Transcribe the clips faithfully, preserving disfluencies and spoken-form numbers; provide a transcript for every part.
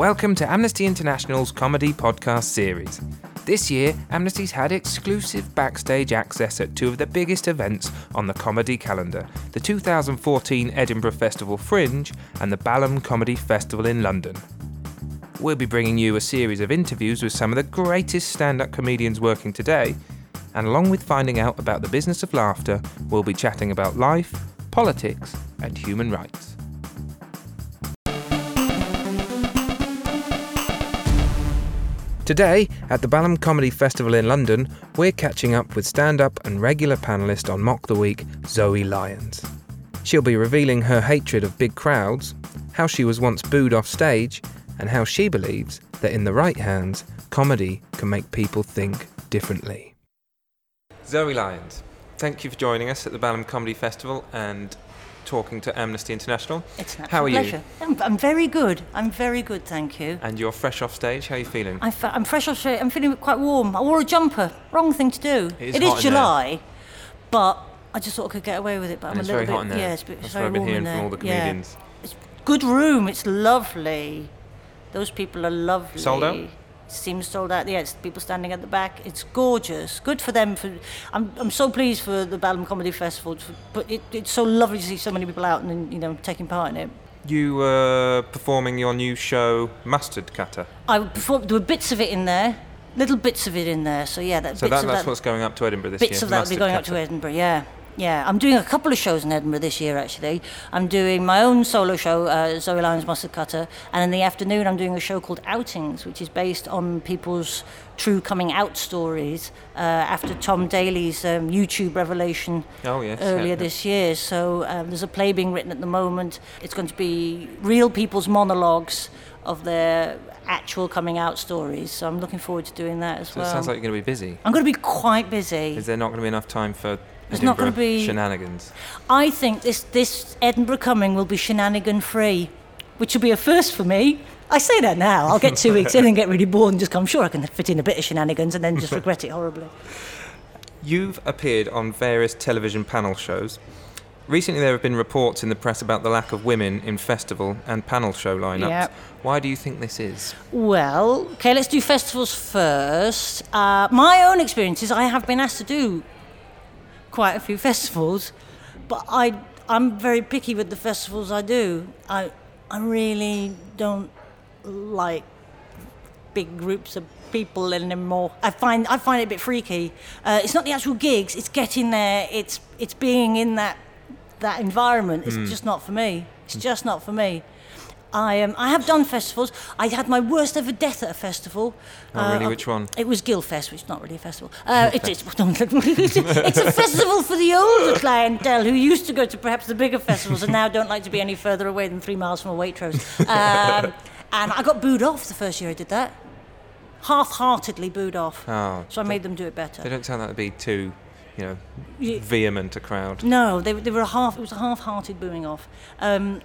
Welcome to Amnesty International's comedy podcast series. This year, Amnesty's had exclusive backstage access at two of the biggest events on the comedy calendar, the two thousand fourteen Edinburgh Festival Fringe and the Balham Comedy Festival in London. We'll be bringing you a series of interviews with some of the greatest stand-up comedians working today, and along with finding out about the business of laughter, we'll be chatting about life, politics, and human rights. Today, at the Balham Comedy Festival in London, we're catching up with stand-up and regular panellist on Mock the Week, Zoe Lyons. She'll be revealing her hatred of big crowds, how she was once booed off stage, and how she believes that in the right hands, comedy can make people think differently. Zoe Lyons, thank you for joining us at the Balham Comedy Festival and talking to Amnesty International. It's an How are pleasure. you? I'm, I'm very good. I'm very good, thank you. And you're fresh off stage. How are you feeling? I fe- I'm fresh off stage. I'm feeling quite warm. I wore a jumper. Wrong thing to do. It is, it hot is in July, there. but I just thought I could get away with it. But And I'm it's a little very hot bit. in there. Yeah, it's, a bit, That's it's what very I've been warm hearing in from there. all the comedians. Yeah. It's good room. It's lovely. Those people are lovely. Sold out? Seems sold out. Yeah, it's people standing at the back. It's gorgeous. Good for them. For I'm I'm so pleased for the Balham Comedy Festival. For, but it, it's so lovely to see so many people out and you know taking part in it. You were performing your new show, Mustard Cutter. I performed. There were bits of it in there, little bits of it in there. So yeah, that So bits that, of that's that, what's going up to Edinburgh this bits year. of that will be Mustard going up Cutter. to Edinburgh. Yeah. Yeah, I'm doing a couple of shows in Edinburgh this year, actually. I'm doing my own solo show, uh, Zoe Lyons Mustard Cutter, and in the afternoon I'm doing a show called Outings, which is based on people's true coming out stories uh, after Tom Daly's um, YouTube revelation Oh, yes, earlier yeah, yeah. this year. So um, there's a play being written at the moment. It's going to be real people's monologues of their actual coming out stories. So I'm looking forward to doing that as So well. it sounds like you're going to be busy. I'm going to be quite busy. Is there not going to be enough time for There's not Edinburgh gonna be- shenanigans? I think this, this Edinburgh coming will be shenanigan-free, which will be a first for me. I say that now. I'll get two weeks in and get really bored and just come, sure, I can fit in a bit of shenanigans and then just regret it horribly. You've appeared on various television panel shows. Recently there have been reports in the press about the lack of women in festival and panel show lineups. Yep. Why do you think this is? Well, okay, let's do festivals first. Uh, my own experiences, I have been asked to do quite a few festivals, but I, I'm very picky with the festivals I do. I, I really don't like big groups of people anymore. I find I find it a bit freaky. Uh, it's not the actual gigs; it's getting there. It's it's being in that that environment. It's Mm. just not for me. It's just not for me. I um, I have done festivals. I had my worst ever death at a festival. Oh, really? Uh, Which one? It was Guildfest, which is not really a festival. Uh, it, it's, it's a festival for the older clientele who used to go to perhaps the bigger festivals and now don't like to be any further away than three miles from a Waitrose. Um, and I got booed off the first year I did that. Half-heartedly booed off. Oh, So I made them do it better. they don't sound like to be too, you know, Ye- vehement a crowd. No, they, they were a half. It was a half-hearted booing off. Um,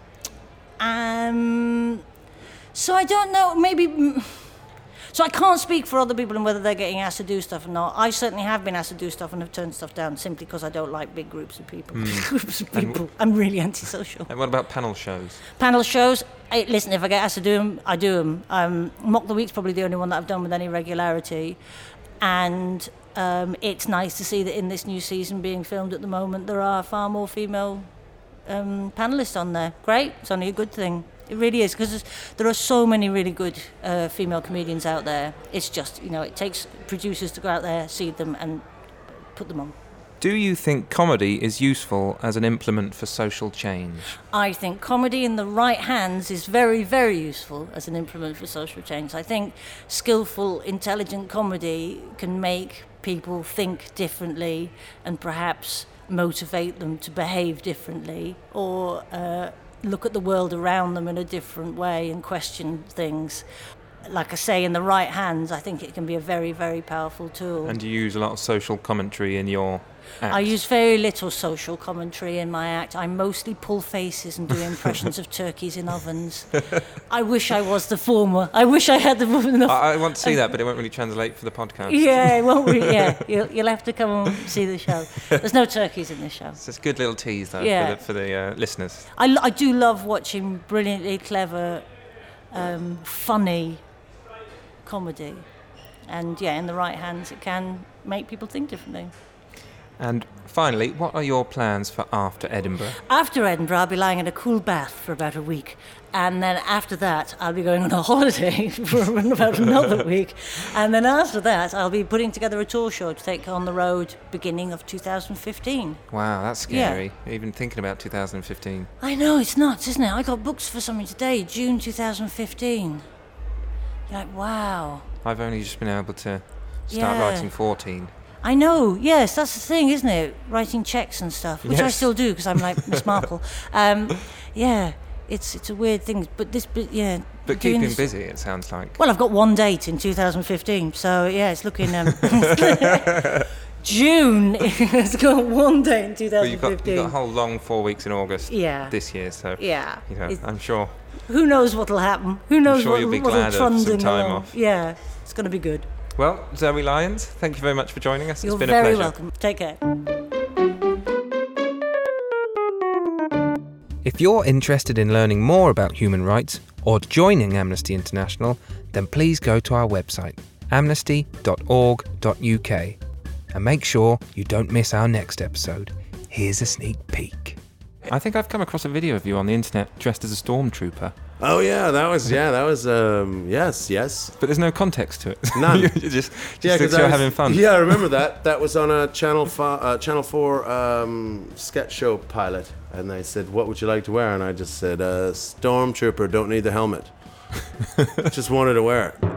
um, so I don't know. Maybe. mm, So I can't speak for other people and whether they're getting asked to do stuff or not. I certainly have been asked to do stuff and have turned stuff down simply because I don't like big groups of people. groups of And people. I'm really antisocial. And what about panel shows? Panel shows. Hey, listen, if I get asked to do them, I do them. Um, Mock the Week's probably the only one that I've done with any regularity, and um, it's nice to see that in this new season being filmed at the moment, there are far more female um, panellists on there. Great, it's only a good thing. It really is, because there are so many really good uh, female comedians out there. It's just, you know, it takes producers to go out there, see them, and put them on. Do you think comedy is useful as an implement for social change? I think comedy in the right hands is very, very useful as an implement for social change. I think skillful, intelligent comedy can make people think differently and perhaps motivate them to behave differently or uh, look at the world around them in a different way and question things. Like I say, in the right hands, I think it can be a very, very powerful tool. And you use a lot of social commentary in your act? I use very little social commentary in my act. I mostly pull faces and do impressions of turkeys in ovens. I wish I was the former. I wish I had the enough. I, I want to see that, but it won't really translate for the podcast. Yeah, it won't re- yeah. You'll, you'll have to come and see the show. There's no turkeys in this show. It's just a good little tease, though, Yeah. for the, for the uh, listeners. I, I do love watching brilliantly clever um, funny comedy. And yeah, in the right hands, it can make people think differently. And finally, what are your plans for after Edinburgh? After Edinburgh, I'll be lying in a cool bath for about a week. And then after that, I'll be going on a holiday for about another week. And then after that, I'll be putting together a tour show to take on the road beginning of two thousand fifteen. Wow, that's scary. Yeah. Even thinking about two thousand fifteen. I know, it's nuts, isn't it? I got books for something today, June two thousand fifteen. You're like, wow. I've only just been able to start yeah. writing fourteen. I know, yes, that's the thing, isn't it? Writing checks and stuff, which yes. I still do because I'm like Miss Marple. Um, yeah, it's it's a weird thing, but this, but yeah. But keeping this, busy, it sounds like. Well, I've got one date in two thousand fifteen, so yeah, it's looking. Um, June. It's got one date in two thousand fifteen. Well, you've got, you've got a whole long four weeks in August. Yeah. This year, so. Yeah. You know, I'm sure. Who knows what'll happen? Who knows I'm sure what, you'll be what'll glad trundle of some time along. off. Yeah, it's going to be good. Well, Zoe Lyons, thank you very much for joining us. You're it's been very a pleasure. welcome. Take care. If you're interested in learning more about human rights or joining Amnesty International, then please go to our website, amnesty dot org dot U K, and make sure you don't miss our next episode. Here's a sneak peek. I think I've come across a video of you on the internet dressed as a stormtrooper. Oh yeah, that was yeah, that was um, yes, yes. But there's no context to it. None. you just just yeah, you're was, having fun. Yeah, I remember that. That was on a Channel Five, uh, Channel Four um, sketch show pilot, and they said, "What would you like to wear?" And I just said, uh, "Stormtrooper, don't need the helmet." Just wanted to wear it.